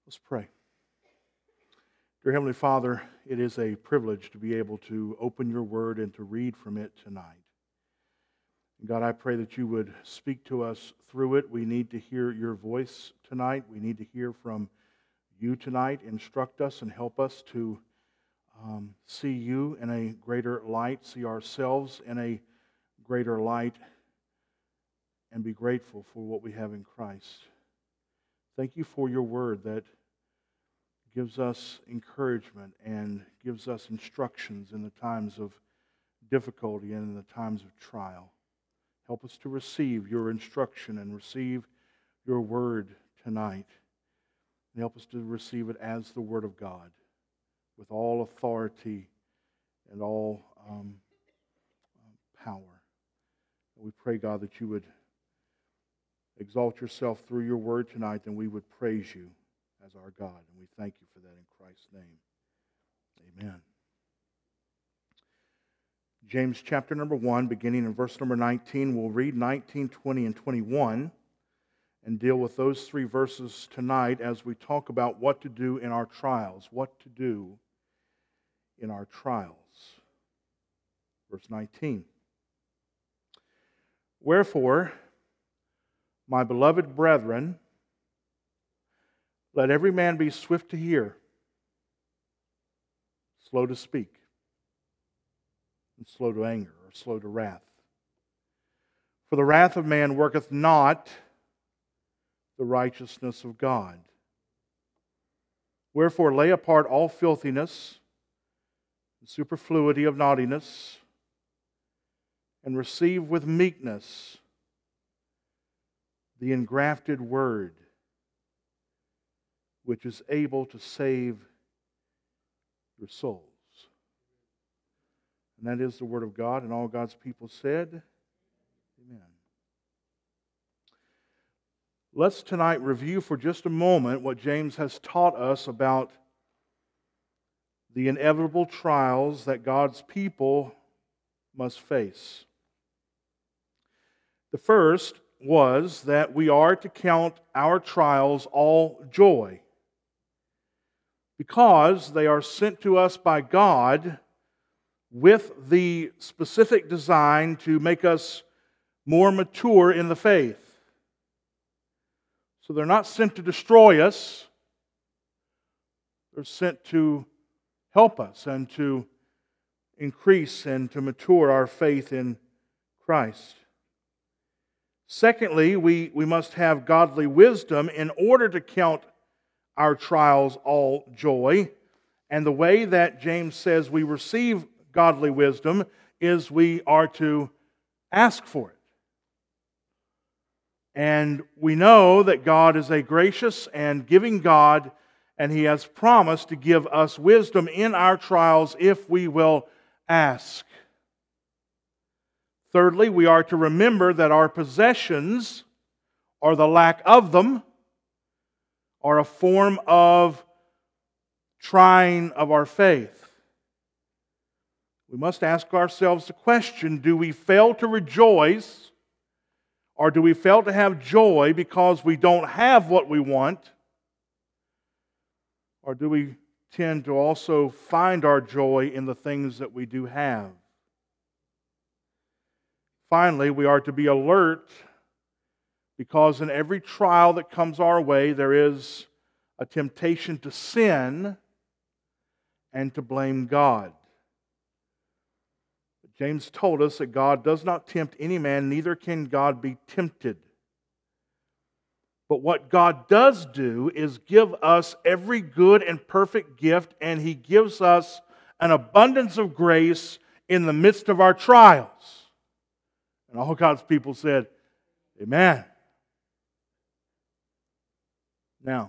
Let's pray. Dear Heavenly Father, it is a privilege to be able to open your word and to read from it tonight. God, I pray that you would speak to us through it. We need to hear your voice tonight. We need to hear from you tonight. Instruct us and help us to see you in a greater light, see ourselves in a greater light, and be grateful for what we have in Christ. Thank you for your word that gives us encouragement and gives us instructions in the times of difficulty and in the times of trial. Help us to receive your instruction and receive your word tonight. And help us to receive it as the word of God, with all authority and all power. And we pray, God, that you would exalt yourself through your word tonight, and we would praise you as our God. And we thank you for that in Christ's name. Amen. James chapter number 1, beginning in verse number 19. We'll read 19, 20, and 21 and deal with those three verses tonight as we talk about what to do in our trials. What to do in our trials. Verse 19. Wherefore, my beloved brethren, let every man be swift to hear, slow to speak, and slow to anger, or slow to wrath. For the wrath of man worketh not the righteousness of God. Wherefore lay apart all filthiness, and superfluity of naughtiness, and receive with meekness the engrafted word, which is able to save your souls. And that is the word of God, and all God's people said, amen. Let's tonight review for just a moment what James has taught us about the inevitable trials that God's people must face. The first was that we are to count our trials all joy, because they are sent to us by God with the specific design to make us more mature in the faith. So they're not sent to destroy us. They're sent to help us and to increase and to mature our faith in Christ. Secondly, we must have godly wisdom in order to count our trials all joy. And the way that James says we receive godly wisdom is we are to ask for it. And we know that God is a gracious and giving God, and He has promised to give us wisdom in our trials if we will ask. Thirdly, we are to remember that our possessions, or the lack of them, are a form of trying of our faith. We must ask ourselves the question, do we fail to rejoice, or do we fail to have joy because we don't have what we want? Or do we tend to also find our joy in the things that we do have? Finally, we are to be alert, because in every trial that comes our way, there is a temptation to sin and to blame God. But James told us that God does not tempt any man, neither can God be tempted. But what God does do is give us every good and perfect gift, and He gives us an abundance of grace in the midst of our trials. And all God's people said, amen. Now,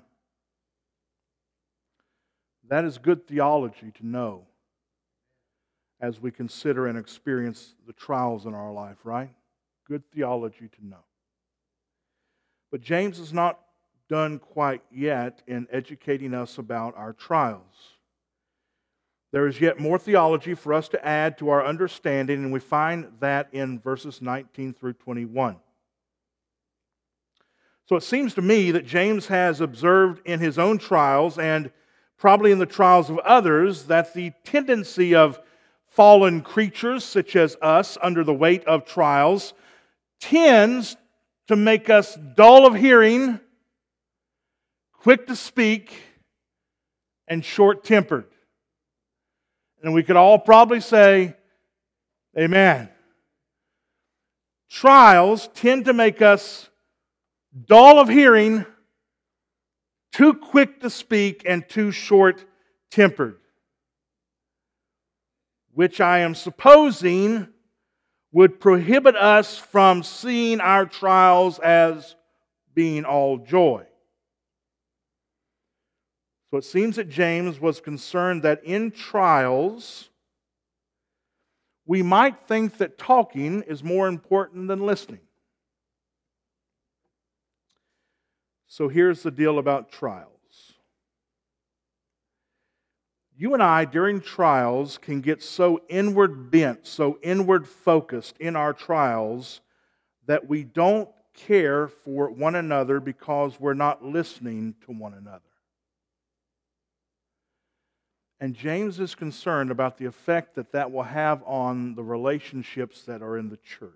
that is good theology to know as we consider and experience the trials in our life, right? Good theology to know. But James is not done quite yet in educating us about our trials. There is yet more theology for us to add to our understanding, and we find that in verses 19 through 21. So it seems to me that James has observed in his own trials and probably in the trials of others that the tendency of fallen creatures such as us under the weight of trials tends to make us dull of hearing, quick to speak, and short-tempered. And we could all probably say, amen. Trials tend to make us dull of hearing, too quick to speak, and too short-tempered, which I am supposing would prohibit us from seeing our trials as being all joy. So it seems that James was concerned that in trials, we might think that talking is more important than listening. So here's the deal about trials. You and I, during trials, can get so inward bent, so inward focused in our trials that we don't care for one another because we're not listening to one another. And James is concerned about the effect that that will have on the relationships that are in the church.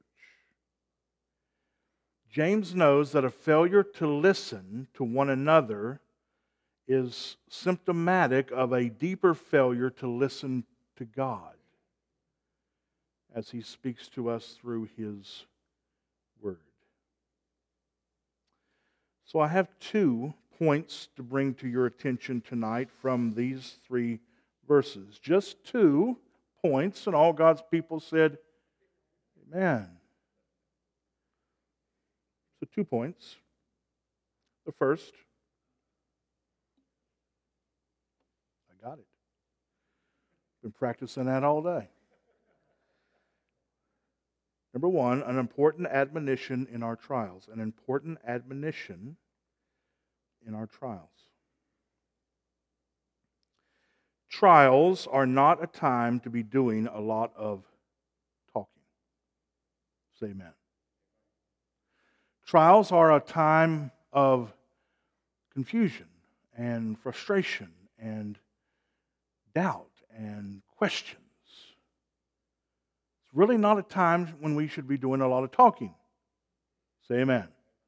James knows that a failure to listen to one another is symptomatic of a deeper failure to listen to God as He speaks to us through His Word. So I have 2 points to bring to your attention tonight from these 3 verses. Just 2 points, and all God's people said, amen. So 2 points. The first, I got it. Been practicing that all day. Number 1, an important admonition in our trials. An important admonition in our trials. Trials are not a time to be doing a lot of talking. Say amen. Trials are a time of confusion and frustration and doubt and questions. It's really not a time when we should be doing a lot of talking. Say amen.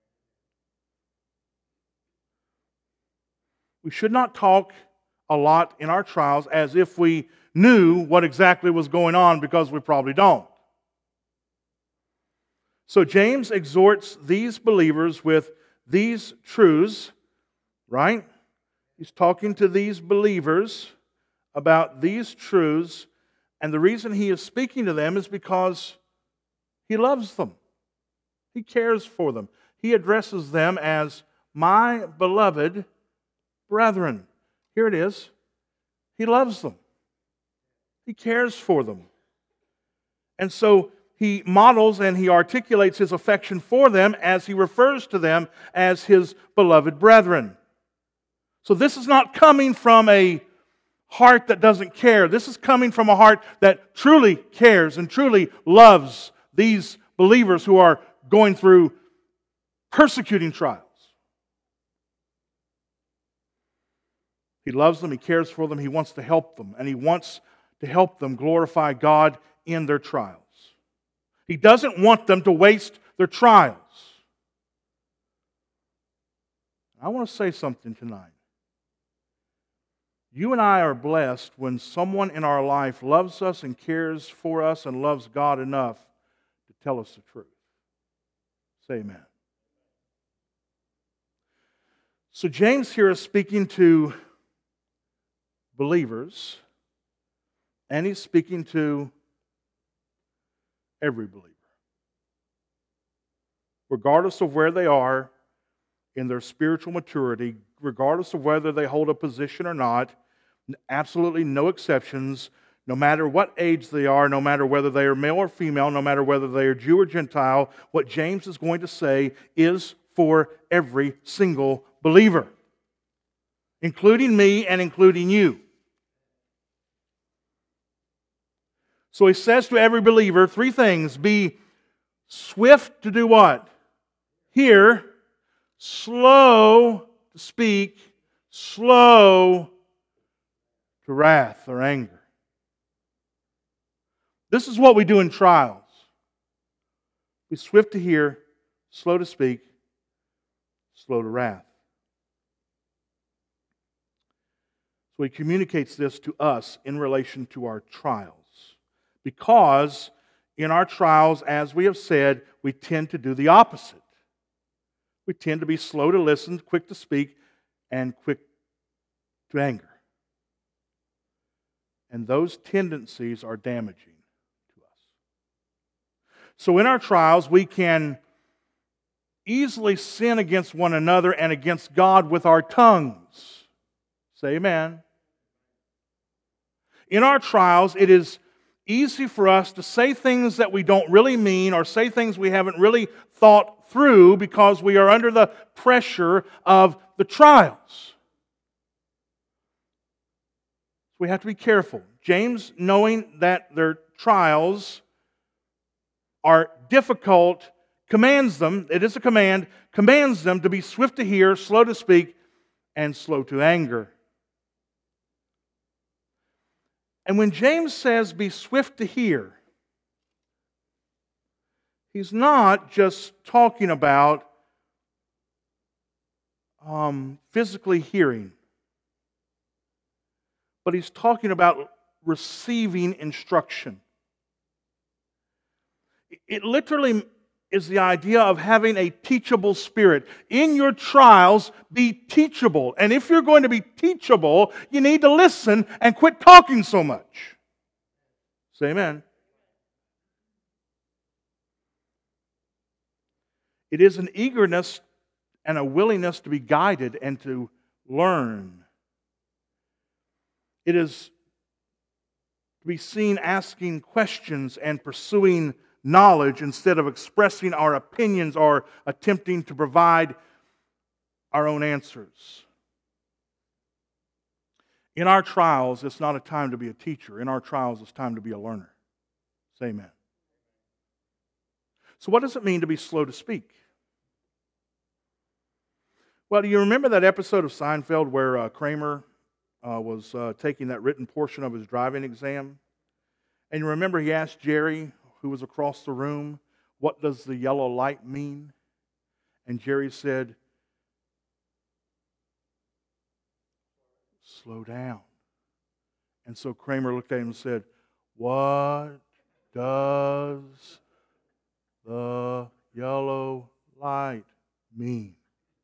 We should not talk a lot in our trials as if we knew what exactly was going on, because we probably don't. So James exhorts these believers with these truths, right? He's talking to these believers about these truths, and the reason he is speaking to them is because he loves them. He cares for them. He addresses them as my beloved brethren. Here it is. He loves them. He cares for them. And so he models and he articulates his affection for them as he refers to them as his beloved brethren. So this is not coming from a heart that doesn't care. This is coming from a heart that truly cares and truly loves these believers who are going through persecuting trials. He loves them, he cares for them, he wants to help them, and he wants to help them glorify God in their trials. He doesn't want them to waste their trials. I want to say something tonight. You and I are blessed when someone in our life loves us and cares for us and loves God enough to tell us the truth. Say amen. So James here is speaking to believers, and he's speaking to every believer. Regardless of where they are in their spiritual maturity, regardless of whether they hold a position or not, absolutely no exceptions, no matter what age they are, no matter whether they are male or female, no matter whether they are Jew or Gentile, what James is going to say is for every single believer, including me and including you. So he says to every believer 3 things. Be swift to do what? Hear, slow to speak, slow to wrath or anger. This is what we do in trials. Be swift to hear, slow to speak, slow to wrath. So he communicates this to us in relation to our trials. Because in our trials, as we have said, we tend to do the opposite. We tend to be slow to listen, quick to speak, and quick to anger. And those tendencies are damaging to us. So in our trials, we can easily sin against one another and against God with our tongues. Say amen. In our trials, it is easy for us to say things that we don't really mean or say things we haven't really thought through because we are under the pressure of the trials. We have to be careful. James, knowing that their trials are difficult, commands them, it is a command, commands them to be swift to hear, slow to speak, and slow to anger. And when James says be swift to hear, he's not just talking about physically hearing, but he's talking about receiving instruction. It literally is the idea of having a teachable spirit. In your trials, be teachable. And if you're going to be teachable, you need to listen and quit talking so much. Say amen. It is an eagerness and a willingness to be guided and to learn. It is to be seen asking questions and pursuing knowledge instead of expressing our opinions or attempting to provide our own answers. In our trials, it's not a time to be a teacher. In our trials, it's time to be a learner. Say amen. So what does it mean to be slow to speak? Well, do you remember that episode of Seinfeld where Kramer was taking that written portion of his driving exam? And you remember he asked Jerry, who was across the room, what does the yellow light mean? And Jerry said, slow down. And so Kramer looked at him and said, what does the yellow light mean?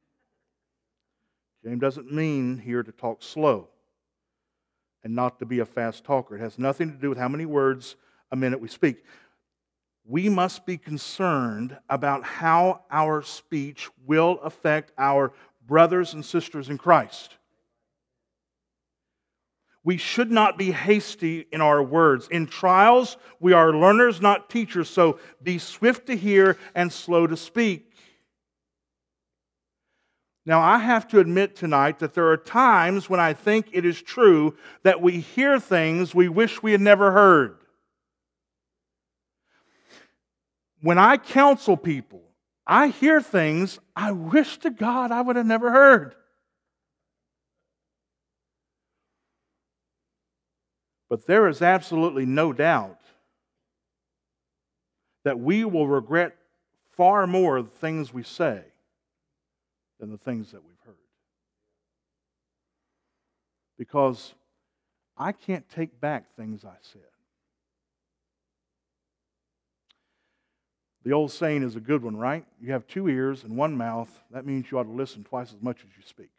James doesn't mean here to talk slow and not to be a fast talker. It has nothing to do with how many words a minute we speak. We must be concerned about how our speech will affect our brothers and sisters in Christ. We should not be hasty in our words. In trials, we are learners, not teachers, so be swift to hear and slow to speak. Now, I have to admit tonight that there are times when I think it is true that we hear things we wish we had never heard. When I counsel people, I hear things I wish to God I would have never heard. But there is absolutely no doubt that we will regret far more the things we say than the things that we've heard. Because I can't take back things I said. The old saying is a good one, right? You have 2 ears and 1 mouth. That means you ought to listen twice as much as you speak.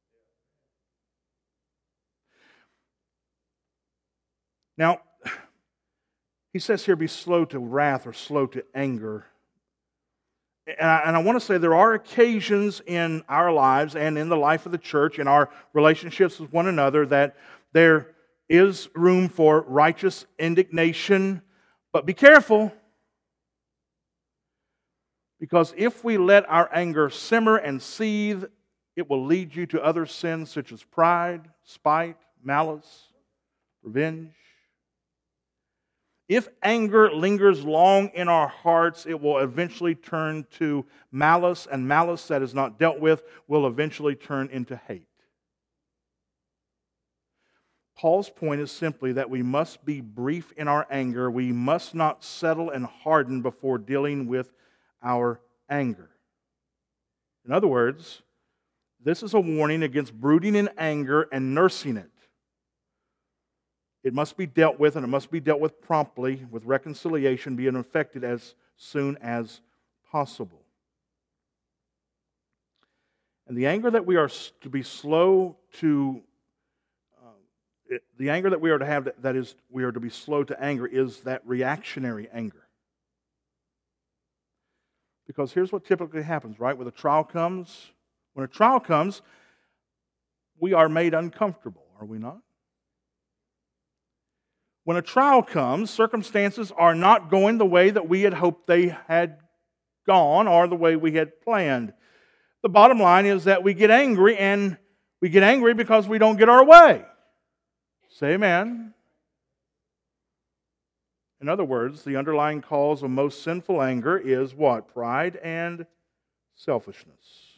Now, he says here, be slow to wrath or slow to anger. And I want to say there are occasions in our lives and in the life of the church, in our relationships with one another, that there is room for righteous indignation. But be careful. Because if we let our anger simmer and seethe, it will lead you to other sins such as pride, spite, malice, revenge. If anger lingers long in our hearts, it will eventually turn to malice, and malice that is not dealt with will eventually turn into hate. Paul's point is simply that we must be brief in our anger. We must not settle and harden before dealing with our anger. In other words, this is a warning against brooding in anger and nursing it. It must be dealt with, and it must be dealt with promptly, with reconciliation being effected as soon as possible. And the anger that we are to be slow to, the anger that we are to have, that is, we are to be slow to anger, is that reactionary anger. Because here's what typically happens, right? When a trial comes, we are made uncomfortable, are we not? When a trial comes, circumstances are not going the way that we had hoped they had gone or the way we had planned. The bottom line is that we get angry, and we get angry because we don't get our way. Say amen. In other words, the underlying cause of most sinful anger is what? Pride and selfishness.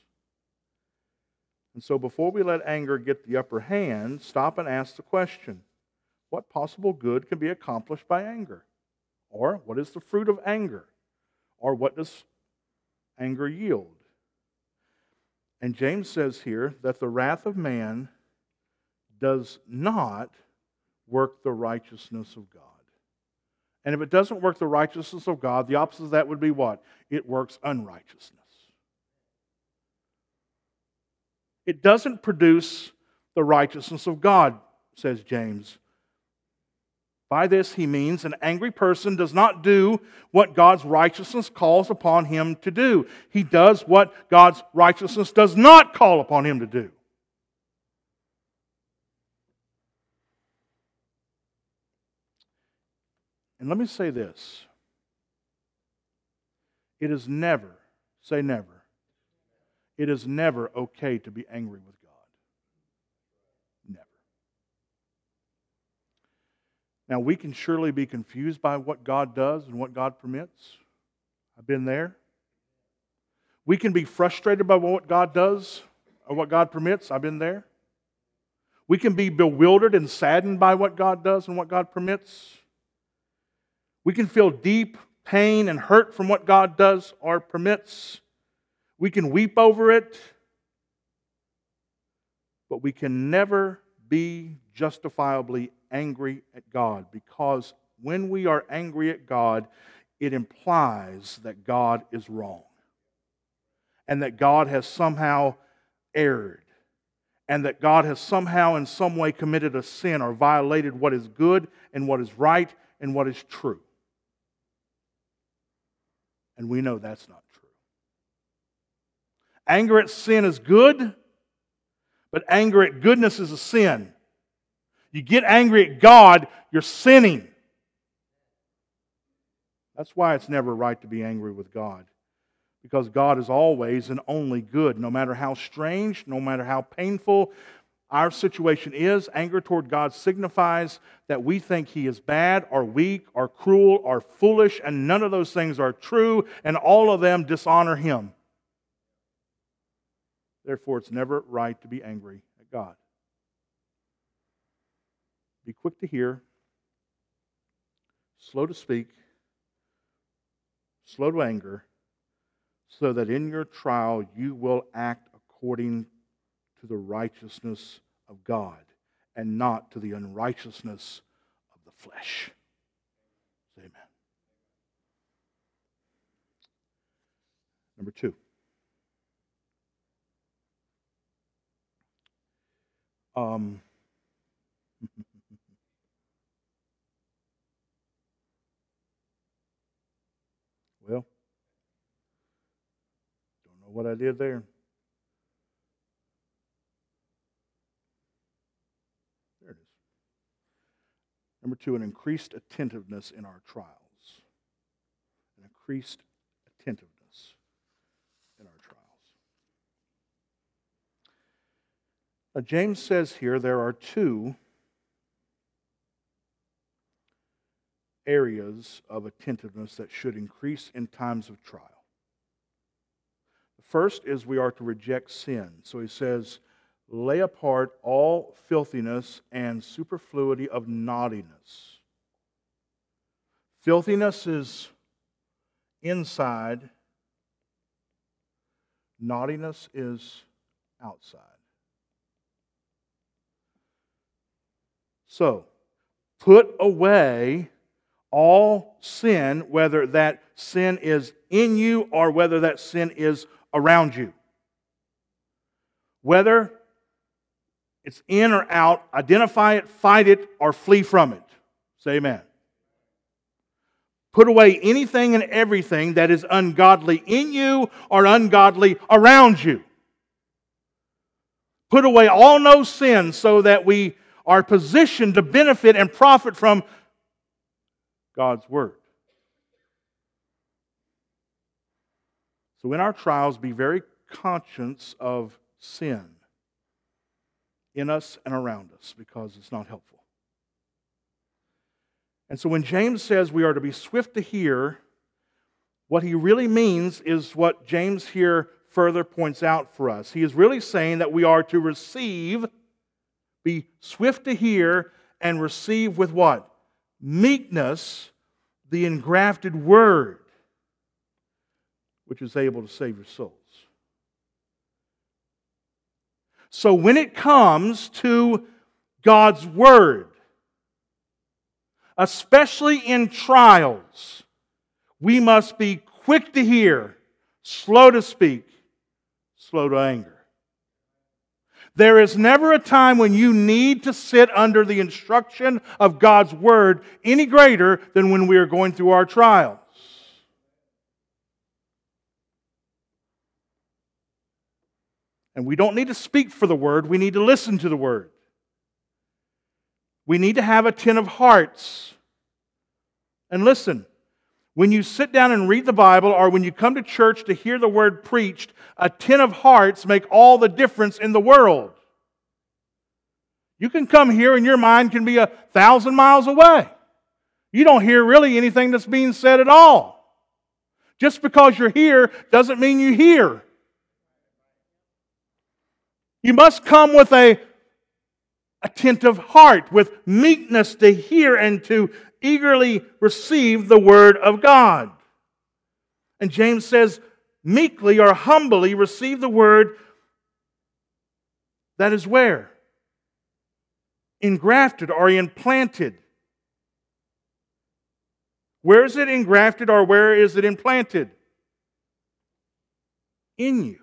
And so before we let anger get the upper hand, stop and ask the question, what possible good can be accomplished by anger? Or what is the fruit of anger? Or what does anger yield? And James says here that the wrath of man does not work the righteousness of God. And if it doesn't work the righteousness of God, the opposite of that would be what? It works unrighteousness. It doesn't produce the righteousness of God, says James. By this he means an angry person does not do what God's righteousness calls upon him to do. He does what God's righteousness does not call upon him to do. And let me say this. It is never, say never, it is never okay to be angry with God. Never. Now, we can surely be confused by what God does and what God permits. I've been there. We can be frustrated by what God does or what God permits. I've been there. We can be bewildered and saddened by what God does and what God permits. We can feel deep pain and hurt from what God does or permits. We can weep over it. But we can never be justifiably angry at God, because when we are angry at God, it implies that God is wrong and that God has somehow erred and that God has somehow in some way committed a sin or violated what is good and what is right and what is true. And we know that's not true. Anger at sin is good, but anger at goodness is a sin. You get angry at God, you're sinning. That's why it's never right to be angry with God. Because God is always and only good. No matter how strange, no matter how painful our situation is, anger toward God signifies that we think He is bad or weak or cruel or foolish, and none of those things are true, and all of them dishonor Him. Therefore, it's never right to be angry at God. Be quick to hear, slow to speak, slow to anger, so that in your trial you will act according to the righteousness of God and not to the unrighteousness of the flesh. Amen. Number 2. Well, don't know what I did there. There it is. Number 2, an increased attentiveness in our trials. An increased attentiveness in our trials. Now, James says here there are 2 areas of attentiveness that should increase in times of trial. The first is we are to reject sin. So he says, lay apart all filthiness and superfluity of naughtiness. Filthiness is inside. Naughtiness is outside. So, put away all sin, whether that sin is in you or whether that sin is around you. Whether it's in or out, identify it, fight it, or flee from it. Say amen. Put away anything and everything that is ungodly in you or ungodly around you. Put away all no sin so that we are positioned to benefit and profit from God's Word. So in our trials, be very conscious of sin in us and around us because it's not helpful. And so when James says we are to be swift to hear, what he really means is what James here further points out for us. He is really saying that we are to receive, be swift to hear, and receive with what? Meekness, the engrafted word, which is able to save your souls. So when it comes to God's word, especially in trials, we must be quick to hear, slow to speak, slow to anger. There is never a time when you need to sit under the instruction of God's Word any greater than when we are going through our trials. And we don't need to speak for the Word, we need to listen to the Word. We need to have attentive hearts. And listen, when you sit down and read the Bible or when you come to church to hear the Word preached, attentive hearts make all the difference in the world. You can come here and your mind can be 1,000 miles away. You don't hear really anything that's being said at all. Just because you're here doesn't mean you hear. You must come with an attentive heart, with meekness to hear and to eagerly receive the Word of God. And James says, meekly or humbly receive the Word that is where? Engrafted or implanted. Where is it engrafted or where is it implanted? In you.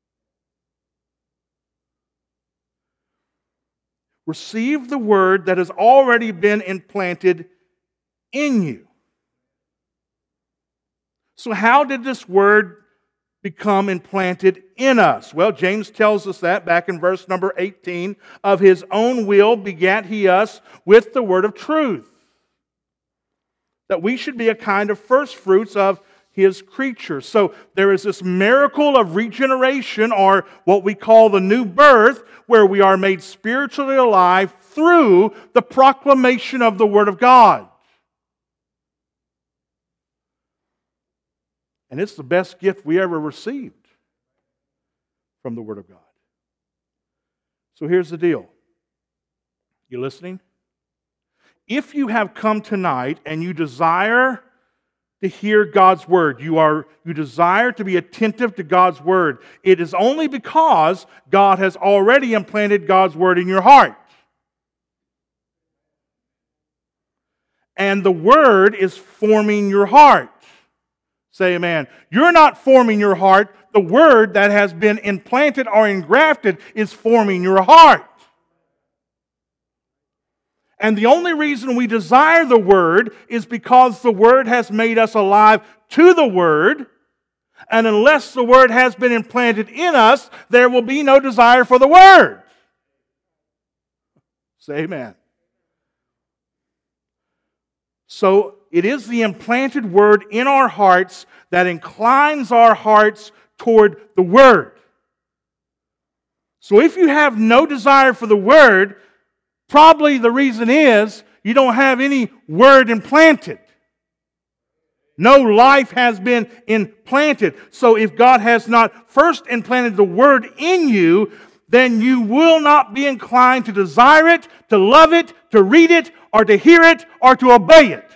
Receive the Word that has already been implanted in you. So how did this Word become implanted in us? Well, James tells us that back in verse number 18. Of His own will begat He us with the word of truth. That we should be a kind of first fruits of His creatures. So there is this miracle of regeneration, or what we call the new birth, where we are made spiritually alive through the proclamation of the Word of God. And it's the best gift we ever received from the Word of God. So here's the deal. You listening? If you have come tonight and you desire to hear God's Word, you desire to be attentive to God's Word, it is only because God has already implanted God's Word in your heart. And the Word is forming your heart. Say amen. You're not forming your heart. The Word that has been implanted or engrafted is forming your heart. And the only reason we desire the Word is because the Word has made us alive to the Word. And unless the Word has been implanted in us, there will be no desire for the Word. Say amen. So it is the implanted Word in our hearts that inclines our hearts toward the Word. So if you have no desire for the Word, probably the reason is you don't have any Word implanted. No life has been implanted. So if God has not first implanted the Word in you, then you will not be inclined to desire it, to love it, to read it, or to hear it, or to obey it.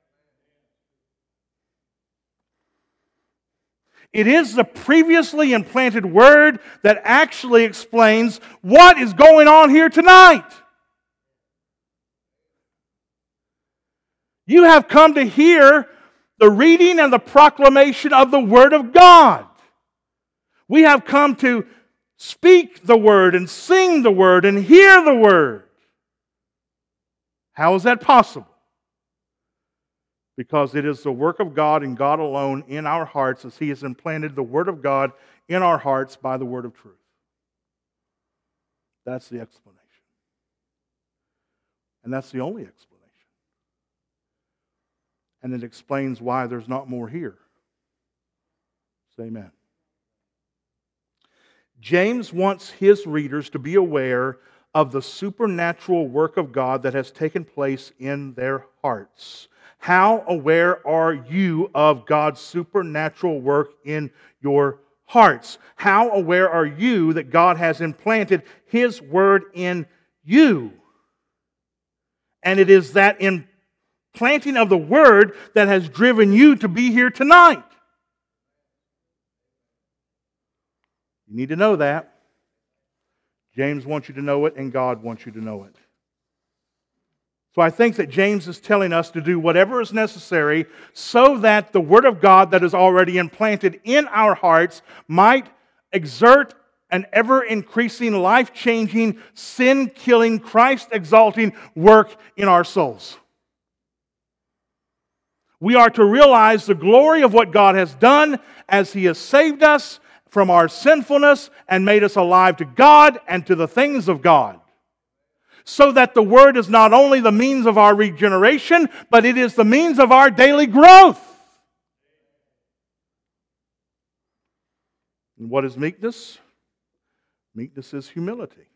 It is the previously implanted Word that actually explains what is going on here tonight. You have come to hear the reading and the proclamation of the Word of God. We have come to speak the Word and sing the Word and hear the Word. How is that possible? Because it is the work of God and God alone in our hearts as He has implanted the Word of God in our hearts by the Word of truth. That's the explanation. And that's the only explanation. And it explains why there's not more here. Say amen. James wants his readers to be aware of the supernatural work of God that has taken place in their hearts. How aware are you of God's supernatural work in your hearts? How aware are you that God has implanted His Word in you? And it is that implanting of the Word that has driven you to be here tonight. You need to know that. James wants you to know it, and God wants you to know it. So I think that James is telling us to do whatever is necessary so that the Word of God that is already implanted in our hearts might exert an ever-increasing, life-changing, sin-killing, Christ-exalting work in our souls. We are to realize the glory of what God has done as He has saved us from our sinfulness and made us alive to God and to the things of God. So that the Word is not only the means of our regeneration, but it is the means of our daily growth. And what is meekness? Meekness is humility.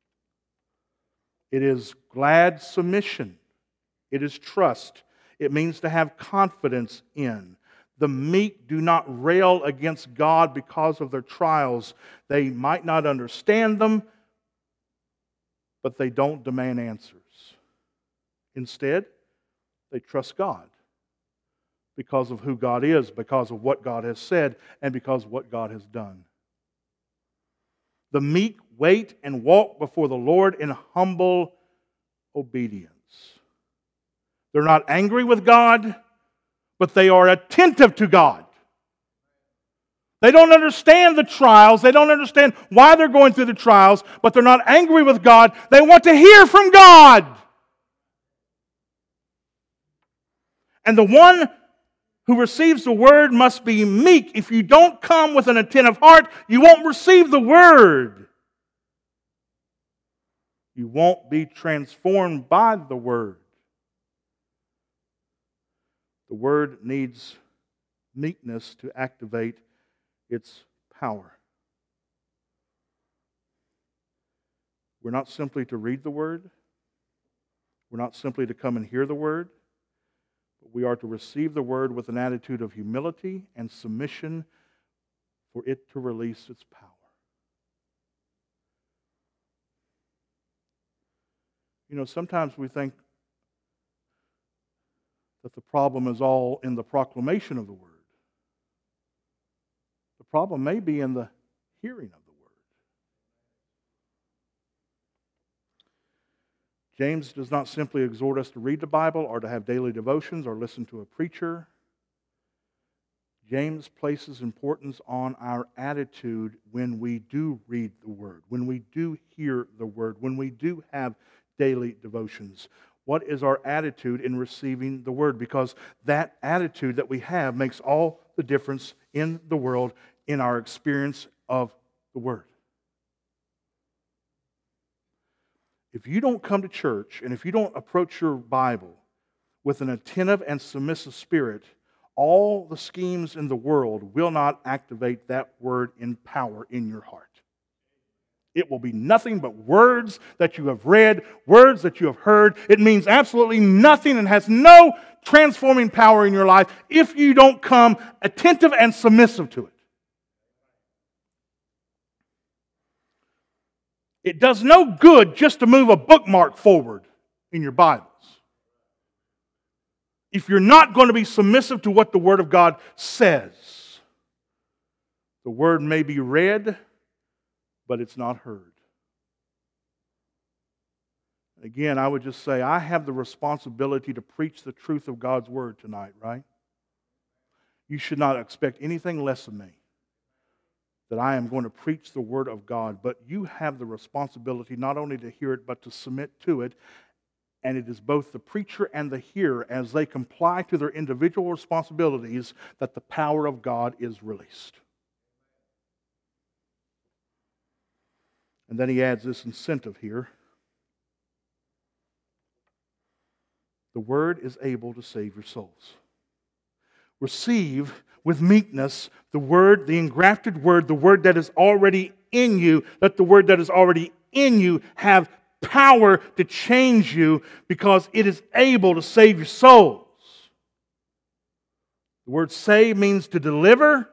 It is glad submission. It is trust. It means to have confidence in. The meek do not rail against God because of their trials. They might not understand them, but they don't demand answers. Instead, they trust God because of who God is, because of what God has said, and because of what God has done. The meek wait and walk before the Lord in humble obedience. They're not angry with God, but they are attentive to God. They don't understand the trials. They don't understand why they're going through the trials, but they're not angry with God. They want to hear from God. And the one who receives the Word must be meek. If you don't come with an attentive heart, you won't receive the Word. You won't be transformed by the Word. The Word needs meekness to activate its power. We're not simply to read the Word. We're not simply to come and hear the Word. But we are to receive the Word with an attitude of humility and submission for it to release its power. You know, sometimes we think that the problem is all in the proclamation of the Word. The problem may be in the hearing of the Word. James does not simply exhort us to read the Bible or to have daily devotions or listen to a preacher. James places importance on our attitude when we do read the Word, when we do hear the Word, when we do have daily devotions. What is our attitude in receiving the Word? Because that attitude that we have makes all the difference in the world in our experience of the Word. If you don't come to church and if you don't approach your Bible with an attentive and submissive spirit, all the schemes in the world will not activate that Word in power in your heart. It will be nothing but words that you have read, words that you have heard. It means absolutely nothing and has no transforming power in your life if you don't come attentive and submissive to it. It does no good just to move a bookmark forward in your Bibles if you're not going to be submissive to what the Word of God says. The Word may be read, but it's not heard. Again, I would just say, I have the responsibility to preach the truth of God's Word tonight, right? You should not expect anything less of me, that I am going to preach the Word of God, but you have the responsibility not only to hear it, but to submit to it. And it is both the preacher and the hearer, as they comply to their individual responsibilities, that the power of God is released. And then he adds this incentive here. The Word is able to save your souls. Receive with meekness the Word, the engrafted Word, the Word that is already in you. Let the Word that is already in you have power to change you, because it is able to save your souls. The word save means to deliver.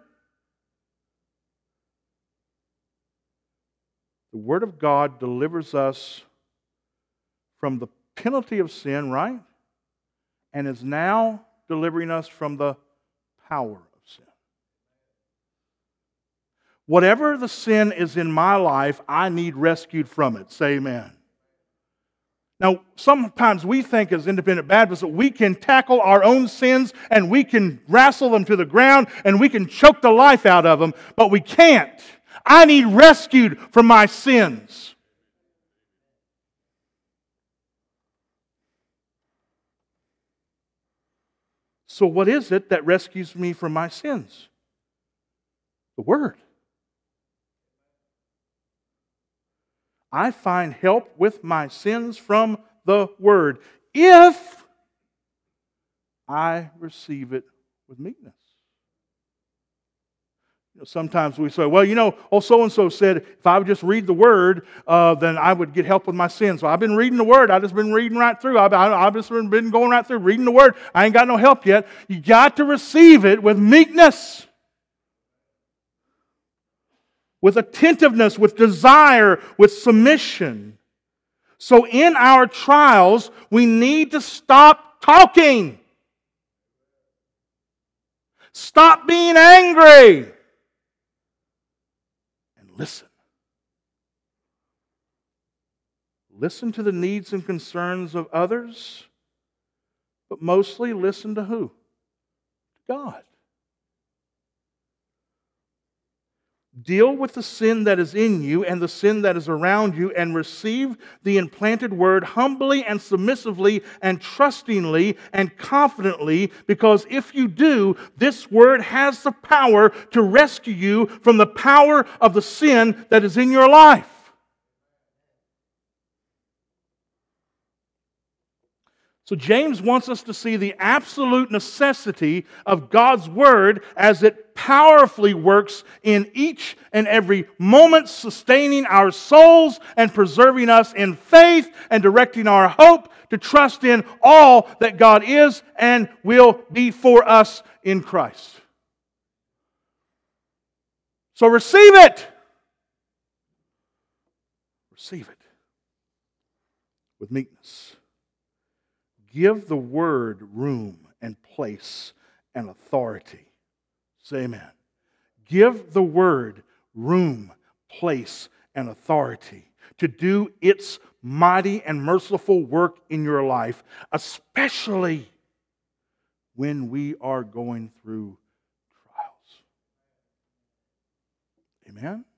The Word of God delivers us from the penalty of sin, right? And is now delivering us from the power of sin. Whatever the sin is in my life, I need rescued from it. Say amen. Now, sometimes we think as independent Baptists that we can tackle our own sins and we can wrestle them to the ground and we can choke the life out of them, but we can't. I need rescued from my sins. So what is it that rescues me from my sins? The Word. I find help with my sins from the Word if I receive it with meekness. Sometimes we say, well, so-and-so said if I would just read the Word, then I would get help with my sins. So I've been reading the Word. I've just been reading right through. I've just been going right through, reading the Word. I ain't got no help yet. You got to receive it with meekness, with attentiveness, with desire, with submission. So in our trials, we need to stop talking. Stop being angry. And listen. Listen to the needs and concerns of others, but mostly listen to who? God. Deal with the sin that is in you and the sin that is around you, and receive the implanted Word humbly and submissively and trustingly and confidently, because if you do, this Word has the power to rescue you from the power of the sin that is in your life. So James wants us to see the absolute necessity of God's Word as it powerfully works in each and every moment, sustaining our souls and preserving us in faith and directing our hope to trust in all that God is and will be for us in Christ. So receive it. Receive it with meekness. Give the Word room and place and authority. Say amen. Give the Word room, place, and authority to do its mighty and merciful work in your life, especially when we are going through trials. Amen?